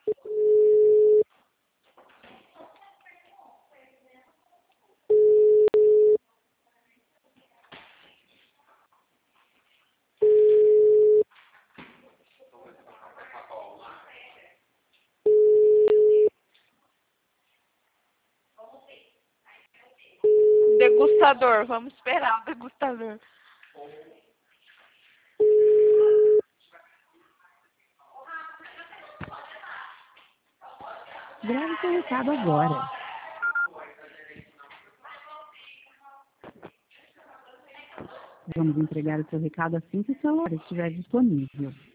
Degustador, vamos esperar o degustador. Grave seu recado agora. Vamos entregar o seu recado assim que o celular estiver disponível.